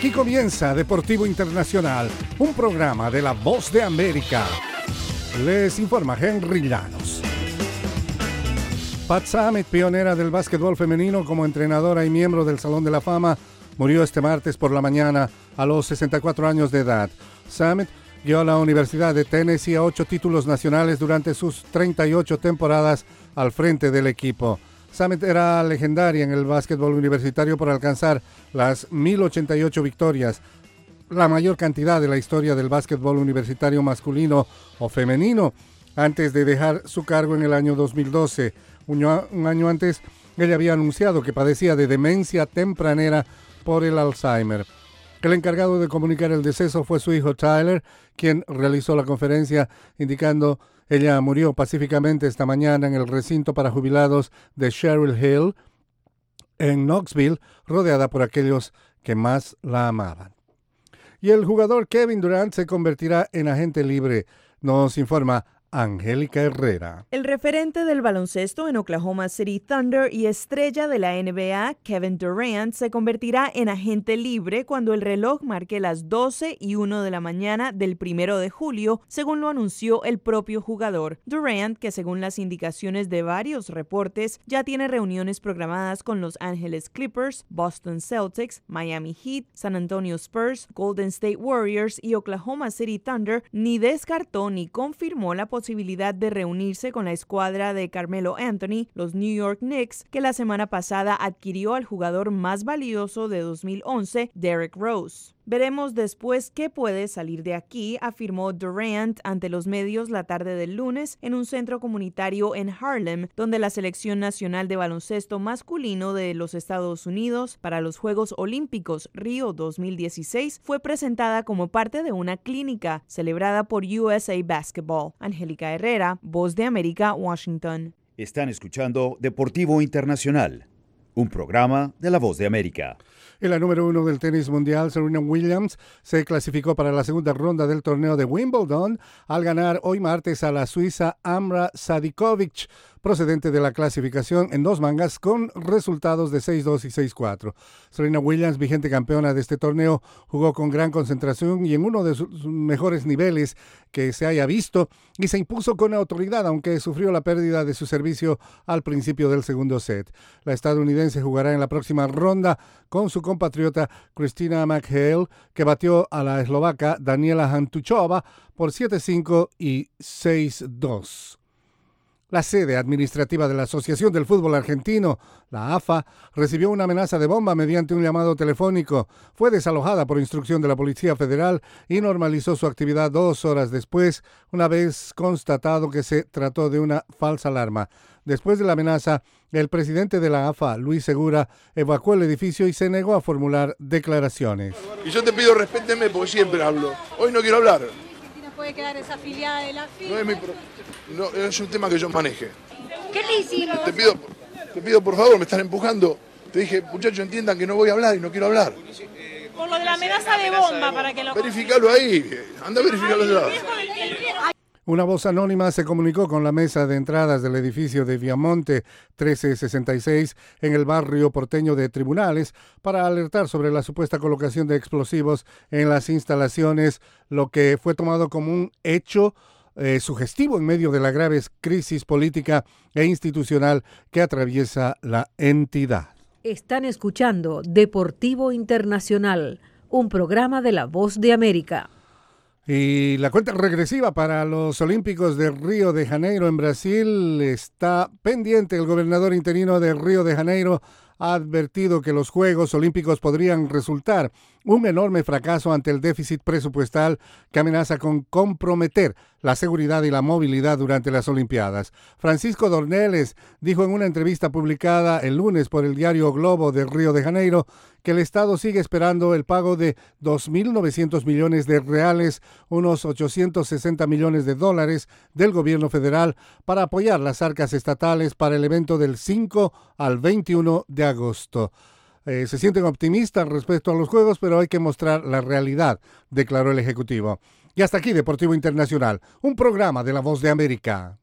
Aquí comienza Deportivo Internacional, un programa de La Voz de América. Les informa Henry Llanos. Pat Summitt, pionera del básquetbol femenino como entrenadora y miembro del Salón de la Fama, murió este martes por la mañana a los 64 años de edad. Summitt guió a la Universidad de Tennessee a 8 títulos nacionales durante sus 38 temporadas al frente del equipo. Summitt era legendaria en el básquetbol universitario por alcanzar las 1,088 victorias, la mayor cantidad de la historia del básquetbol universitario masculino o femenino, antes de dejar su cargo en el año 2012. Un año antes, ella había anunciado que padecía de demencia tempranera por el Alzheimer. El encargado de comunicar el deceso fue su hijo Tyler, quien realizó la conferencia indicando: ella murió pacíficamente esta mañana en el recinto para jubilados de Sherrill Hill, en Knoxville, rodeada por aquellos que más la amaban. Y el jugador Kevin Durant se convertirá en agente libre, nos informa Angélica Herrera. El referente del baloncesto en Oklahoma City Thunder y estrella de la NBA, Kevin Durant, se convertirá en agente libre cuando el reloj marque las 12:01 de la mañana del 1 de julio, según lo anunció el propio jugador. Durant, que según las indicaciones de varios reportes, ya tiene reuniones programadas con Los Angeles Clippers, Boston Celtics, Miami Heat, San Antonio Spurs, Golden State Warriors y Oklahoma City Thunder, ni descartó ni confirmó la posibilidad de reunirse con la escuadra de Carmelo Anthony, los New York Knicks, que la semana pasada adquirió al jugador más valioso de 2011, Derrick Rose. Veremos después qué puede salir de aquí, afirmó Durant ante los medios la tarde del lunes en un centro comunitario en Harlem, donde la selección nacional de baloncesto masculino de los Estados Unidos para los Juegos Olímpicos Río 2016 fue presentada como parte de una clínica celebrada por USA Basketball. Angélica Herrera, Voz de América, Washington. Están escuchando Deportivo Internacional, un programa de La Voz de América. En la número 1 del tenis mundial, Serena Williams se clasificó para la segunda ronda del torneo de Wimbledon al ganar hoy martes a la suiza Amra Sadikovic, procedente de la clasificación en 2 mangas con resultados de 6-2 y 6-4. Serena Williams, vigente campeona de este torneo, jugó con gran concentración y en uno de sus mejores niveles que se haya visto y se impuso con autoridad, aunque sufrió la pérdida de su servicio al principio del segundo set. La estadounidense jugará en la próxima ronda con su compatriota Christina McHale, que batió a la eslovaca Daniela Hantuchova por 7-5 y 6-2. La sede administrativa de la Asociación del Fútbol Argentino, la AFA, recibió una amenaza de bomba mediante un llamado telefónico. Fue desalojada por instrucción de la Policía Federal y normalizó su actividad 2 horas después, una vez constatado que se trató de una falsa alarma. Después de la amenaza, el presidente de la AFA, Luis Segura, evacuó el edificio y se negó a formular declaraciones. Y yo te pido respéteme porque siempre hablo. Hoy no quiero hablar. Puede quedar desafiliada de la FIFA. No es un tema que yo maneje. ¿Qué le hicimos? Te pido por favor, me están empujando. Te dije, muchachos, entiendan que no voy a hablar y no quiero hablar. Por lo de la amenaza de bomba, para que lo... Verificalo ahí, anda a verificarlo allá. Una voz anónima se comunicó con la mesa de entradas del edificio de Viamonte 1366 en el barrio porteño de Tribunales para alertar sobre la supuesta colocación de explosivos en las instalaciones, lo que fue tomado como un hecho sugestivo en medio de la grave crisis política e institucional que atraviesa la entidad. Están escuchando Deportivo Internacional, un programa de La Voz de América. Y la cuenta regresiva para los Olímpicos de Río de Janeiro en Brasil está pendiente. El gobernador interino de Río de Janeiro ha advertido que los Juegos Olímpicos podrían resultar un enorme fracaso ante el déficit presupuestal que amenaza con comprometer la seguridad y la movilidad durante las Olimpiadas. Francisco Dornelles dijo en una entrevista publicada el lunes por el diario Globo de Río de Janeiro que el Estado sigue esperando el pago de 2.900 millones de reales, unos 860 millones de dólares del gobierno federal para apoyar las arcas estatales para el evento del 5 al 21 de agosto. Se sienten optimistas respecto a los Juegos, pero hay que mostrar la realidad, declaró el Ejecutivo. Y hasta aquí Deportivo Internacional, un programa de La Voz de América.